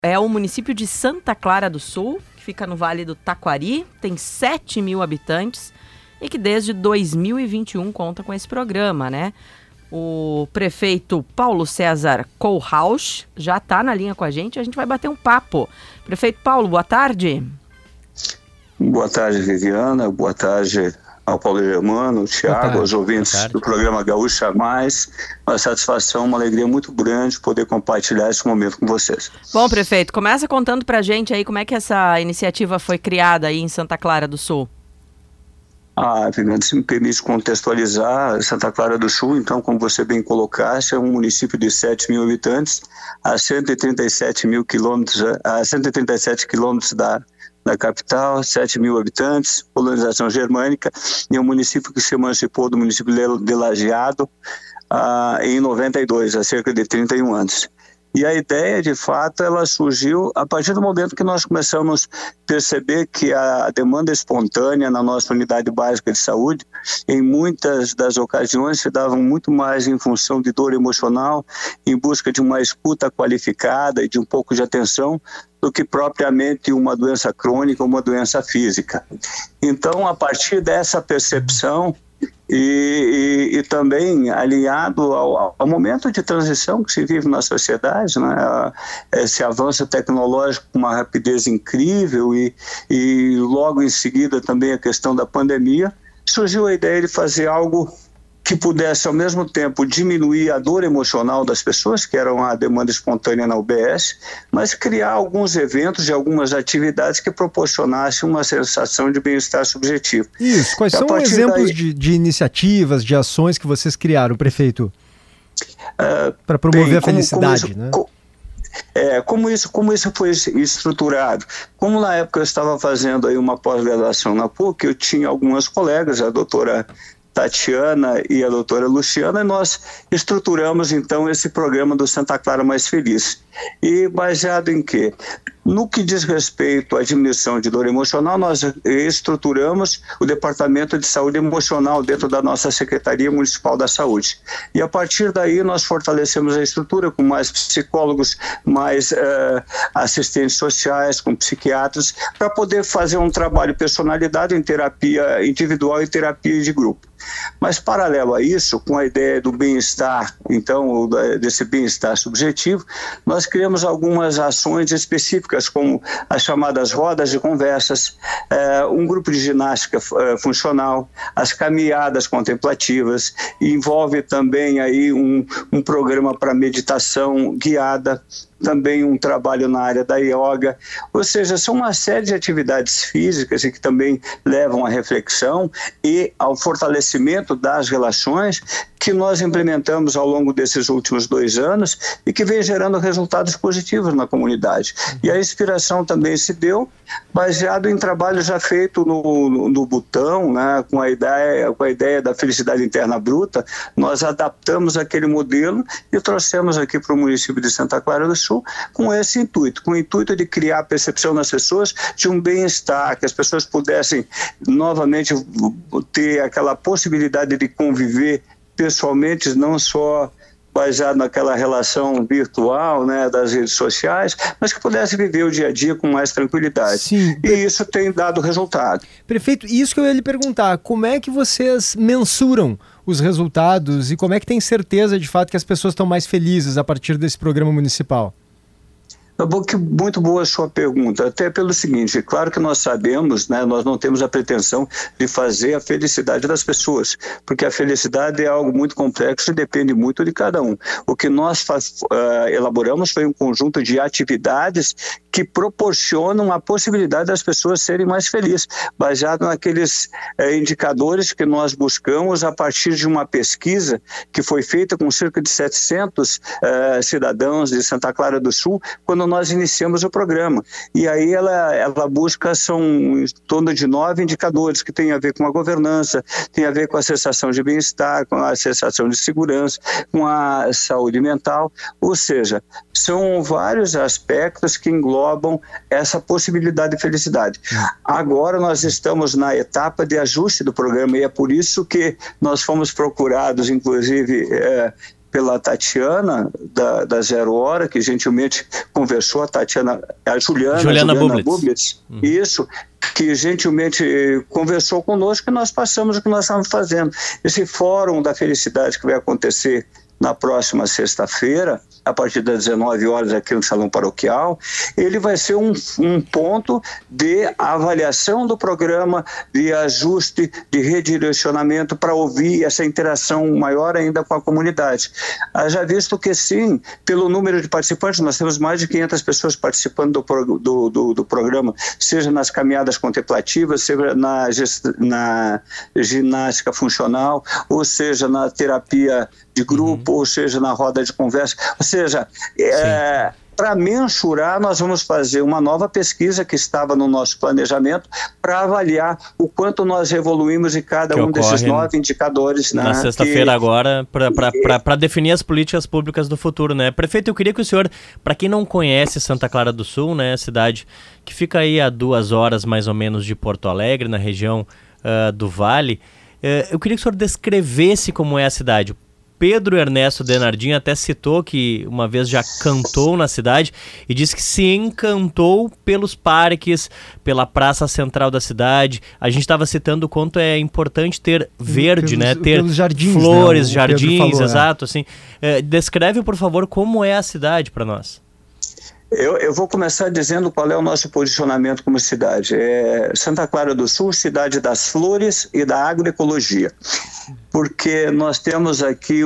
é o município de Santa Clara do Sul, que fica no Vale do Taquari, tem 7 mil habitantes e que desde 2021 conta com esse programa, né? O prefeito Paulo César Kohlhaus já está na linha com a gente vai bater um papo. Prefeito Paulo, boa tarde. Boa tarde, Viviana. Boa tarde ao Paulo Germano, ao Thiago, aos ouvintes do programa Gaúcha Mais. Uma satisfação, uma alegria muito grande poder compartilhar esse momento com vocês. Bom, prefeito, começa contando pra gente aí como é que essa iniciativa foi criada aí em Santa Clara do Sul. Viviana, se me permite contextualizar, Santa Clara do Sul, então, como você bem colocaste, é um município de 7 mil habitantes, a 137 quilômetros da capital, 7 mil habitantes, colonização germânica, e é um município que se emancipou do município de Lajeado em 92, há cerca de 31 anos. E a ideia, de fato, ela surgiu a partir do momento que nós começamos a perceber que a demanda espontânea na nossa unidade básica de saúde, em muitas das ocasiões, se dava muito mais em função de dor emocional, em busca de uma escuta qualificada e de um pouco de atenção, do que propriamente uma doença crônica ou uma doença física. Então, a partir dessa percepção, e também alinhado ao momento de transição que se vive na sociedade, né? Esse avanço tecnológico com uma rapidez incrível e logo em seguida também a questão da pandemia, surgiu a ideia de fazer algo que pudesse ao mesmo tempo diminuir a dor emocional das pessoas, que eram a demanda espontânea na UBS, mas criar alguns eventos e algumas atividades que proporcionassem uma sensação de bem-estar subjetivo. Isso, quais são exemplos de iniciativas, de ações que vocês criaram, prefeito? Para promover a felicidade, né? Como isso foi estruturado? Como na época eu estava fazendo aí uma pós-graduação na PUC, eu tinha algumas colegas, a doutora Tatiana e a doutora Luciana, e nós estruturamos então esse programa do Santa Clara Mais Feliz. E baseado em quê? No que diz respeito à diminuição de dor emocional, nós estruturamos o Departamento de Saúde Emocional dentro da nossa Secretaria Municipal da Saúde. E a partir daí nós fortalecemos a estrutura com mais psicólogos, mais assistentes sociais, com psiquiatras, para poder fazer um trabalho personalizado em terapia individual e terapia de grupo. Mas paralelo a isso, com a ideia do bem-estar, então, desse bem-estar subjetivo, nós criamos algumas ações específicas, como as chamadas rodas de conversas, um grupo de ginástica funcional, as caminhadas contemplativas, envolve também aí um programa para meditação guiada, também um trabalho na área da yoga, ou seja, são uma série de atividades físicas e que também levam à reflexão e ao fortalecimento das relações que nós implementamos ao longo desses últimos 2 anos e que vem gerando resultados positivos na comunidade. E a inspiração também se deu baseado em trabalho já feito no Butão, né, com a ideia da felicidade interna bruta. Nós adaptamos aquele modelo e trouxemos aqui para o município de Santa Clara do Sul com esse intuito, com o intuito de criar a percepção nas pessoas de um bem-estar, que as pessoas pudessem novamente ter aquela possibilidade de conviver pessoalmente, não só baseado naquela relação virtual, né, das redes sociais, mas que pudesse viver o dia a dia com mais tranquilidade. Sim. E isso tem dado resultado. Prefeito, isso que eu ia lhe perguntar, como é que vocês mensuram os resultados e como é que tem certeza de fato que as pessoas estão mais felizes a partir desse programa municipal? Muito boa a sua pergunta, até pelo seguinte, claro que nós sabemos, né, nós não temos a pretensão de fazer a felicidade das pessoas, porque a felicidade é algo muito complexo e depende muito de cada um. O que nós elaboramos foi um conjunto de atividades que proporcionam a possibilidade das pessoas serem mais felizes, baseado naqueles indicadores que nós buscamos a partir de uma pesquisa que foi feita com cerca de 700 cidadãos de Santa Clara do Sul, quando nós iniciamos o programa. E aí ela busca, são em torno de 9 indicadores que têm a ver com a governança, tem a ver com a sensação de bem-estar, com a sensação de segurança, com a saúde mental, ou seja, são vários aspectos que englobam essa possibilidade de felicidade. Agora nós estamos na etapa de ajuste do programa e é por isso que nós fomos procurados, inclusive, pela Tatiana, da Zero Hora, que gentilmente conversou, a Juliana Bublitz, isso, que gentilmente conversou conosco, e nós passamos o que nós estamos fazendo. Esse Fórum da Felicidade que vai acontecer na próxima sexta-feira, a partir das 19 horas aqui no Salão Paroquial, ele vai ser um ponto de avaliação do programa, de ajuste, de redirecionamento para ouvir essa interação maior ainda com a comunidade. Já visto que sim, pelo número de participantes, nós temos mais de 500 pessoas participando do programa, seja nas caminhadas contemplativas, seja na ginástica funcional, ou seja na terapia de grupo, ou seja, na roda de conversa. Ou seja, para mensurar, nós vamos fazer uma nova pesquisa que estava no nosso planejamento para avaliar o quanto nós evoluímos em cada um desses 9 indicadores. Na sexta-feira agora, para definir as políticas públicas do futuro, né? Prefeito, eu queria que o senhor, para quem não conhece Santa Clara do Sul, né, cidade que fica aí a 2 horas mais ou menos de Porto Alegre, na região do Vale, eu queria que o senhor descrevesse como é a cidade. Pedro Ernesto Denardim até citou que uma vez já cantou na cidade e disse que se encantou pelos parques, pela praça central da cidade. A gente estava citando o quanto é importante ter verde, né? Ter jardins, flores, né? jardins, falou, exato. Assim. Descreve, por favor, como é a cidade para nós. Eu vou começar dizendo qual é o nosso posicionamento como cidade. Santa Clara do Sul, cidade das flores e da agroecologia. Porque nós temos aqui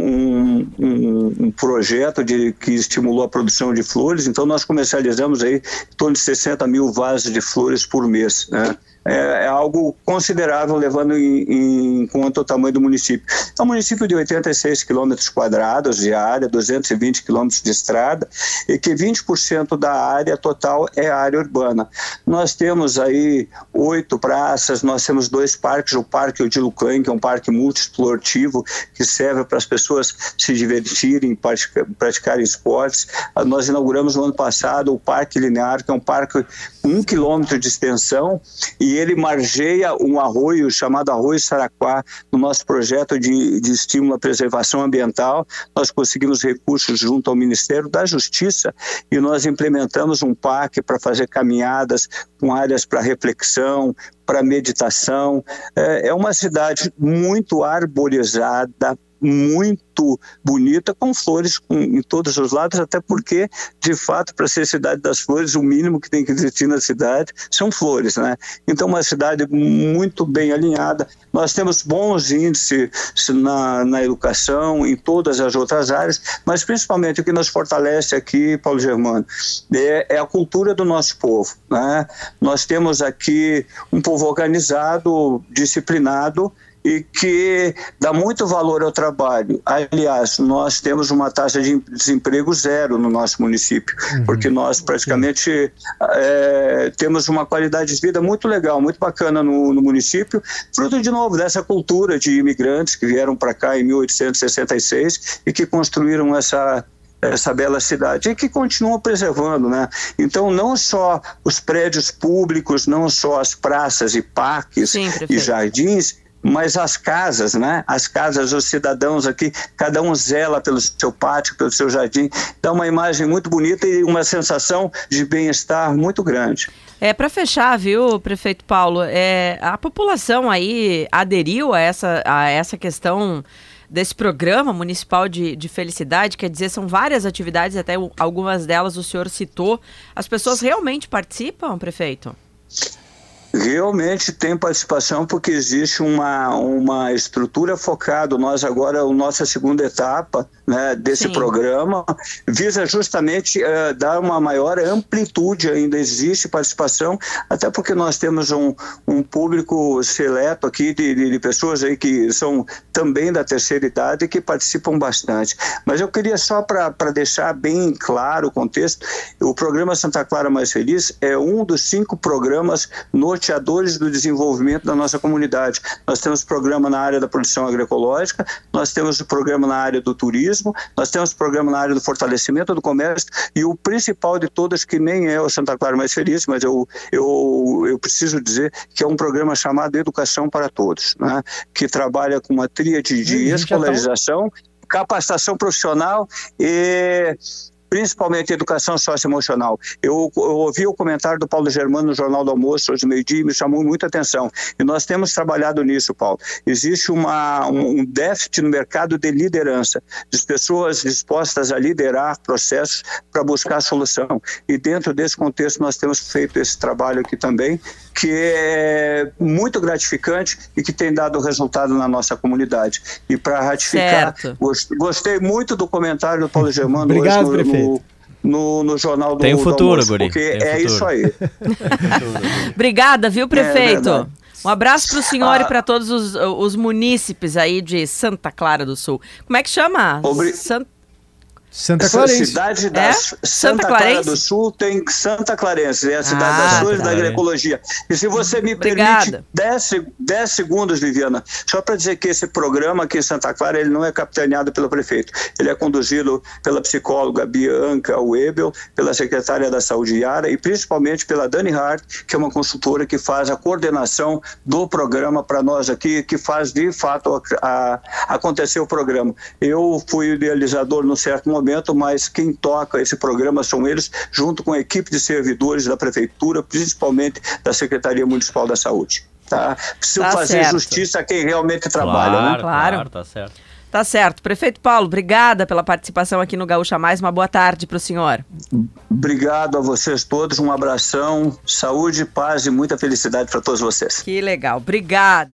um projeto que estimulou a produção de flores, então nós comercializamos aí em torno de 60 mil vasos de flores por mês, né? É algo considerável, levando em conta o tamanho do município. É um município de 86 quilômetros quadrados de área, 220 quilômetros de estrada, e que 20% da área total é área urbana. Nós temos aí 8 praças, nós temos 2 parques, o Parque Odilo Klein, que é um parque multiesportivo, que serve para as pessoas se divertirem, praticarem esportes. Nós inauguramos no ano passado o Parque Linear, que é um parque com 1 quilômetro de extensão, e ele margeia um arroio chamado Arroio Saraquá. No nosso projeto de estímulo à preservação ambiental, nós conseguimos recursos junto ao Ministério da Justiça e nós implementamos um parque para fazer caminhadas com áreas para reflexão, para meditação. É uma cidade muito arborizada, muito bonita, com flores em todos os lados, até porque, de fato, para ser cidade das flores, o mínimo que tem que existir na cidade são flores, né? Então, uma cidade muito bem alinhada. Nós temos bons índices na educação, em todas as outras áreas, mas principalmente o que nos fortalece aqui, Paulo Germano, é a cultura do nosso povo, né? Nós temos aqui um povo organizado, disciplinado, e que dá muito valor ao trabalho. Aliás, nós temos uma taxa de desemprego zero no nosso município, porque nós praticamente temos uma qualidade de vida muito legal, muito bacana no município, fruto de novo dessa cultura de imigrantes que vieram para cá em 1866 e que construíram essa bela cidade e que continuam preservando, né? Então, não só os prédios públicos, não só as praças e parques e jardins, mas as casas, né? As casas, os cidadãos aqui, cada um zela pelo seu pátio, pelo seu jardim, dá uma imagem muito bonita e uma sensação de bem-estar muito grande. Para fechar, viu, prefeito Paulo, a população aí aderiu a essa questão desse programa municipal de felicidade, quer dizer, são várias atividades, até algumas delas o senhor citou. As pessoas realmente participam, prefeito? Realmente tem participação, porque existe uma estrutura focada. Nós agora, a nossa segunda etapa, né, desse programa visa justamente dar uma maior amplitude. Ainda existe participação, até porque nós temos um público seleto aqui de pessoas aí que são também da terceira idade e que participam bastante. Mas eu queria só para deixar bem claro o contexto, o programa Santa Clara Mais Feliz é um dos 5 programas norteadores do desenvolvimento da nossa comunidade. Nós temos programa na área da produção agroecológica, nós temos o programa na área do turismo, nós temos programa na área do fortalecimento do comércio e o principal de todas, que nem é o Santa Clara Mais Feliz, mas eu preciso dizer que é um programa chamado Educação para Todos, né? Que trabalha com uma tríade de escolarização, capacitação profissional e principalmente educação socioemocional. Eu ouvi o comentário do Paulo Germano no Jornal do Almoço, hoje meio-dia, e me chamou muita atenção. E nós temos trabalhado nisso, Paulo. Existe um déficit no mercado de liderança, de pessoas dispostas a liderar processos para buscar solução. E dentro desse contexto nós temos feito esse trabalho aqui também, que é muito gratificante e que tem dado resultado na nossa comunidade. E para ratificar, gostei muito do comentário do Paulo Germano. Obrigado, hoje prefeito. No jornal do Tem futuro, Almoço, guri. porque Tem futuro. isso aí. Obrigada, viu, prefeito? Um abraço para o senhor e para todos os munícipes aí de Santa Clara do Sul. Como é que chama? Santa Clarense. Cidade da Santa Clara do Sul tem Santa Clarense, é a cidade das flores da agroecologia. E se você me permite 10 segundos, Viviana, só para dizer que esse programa aqui em Santa Clara, ele não é capitaneado pelo prefeito. Ele é conduzido pela psicóloga Bianca Webel, pela secretária da Saúde Yara e principalmente pela Dani Hart, que é uma consultora que faz a coordenação do programa para nós aqui, que faz de fato acontecer o programa. Eu fui idealizador num certo momento, mas quem toca esse programa são eles, junto com a equipe de servidores da Prefeitura, principalmente da Secretaria Municipal da Saúde. Tá? Preciso fazer justiça a quem realmente trabalha. Claro, tá certo. Tá certo. Prefeito Paulo, obrigada pela participação aqui no Gaúcha Mais. Uma boa tarde para o senhor. Obrigado a vocês todos, um abração, saúde, paz e muita felicidade para todos vocês. Que legal, obrigado.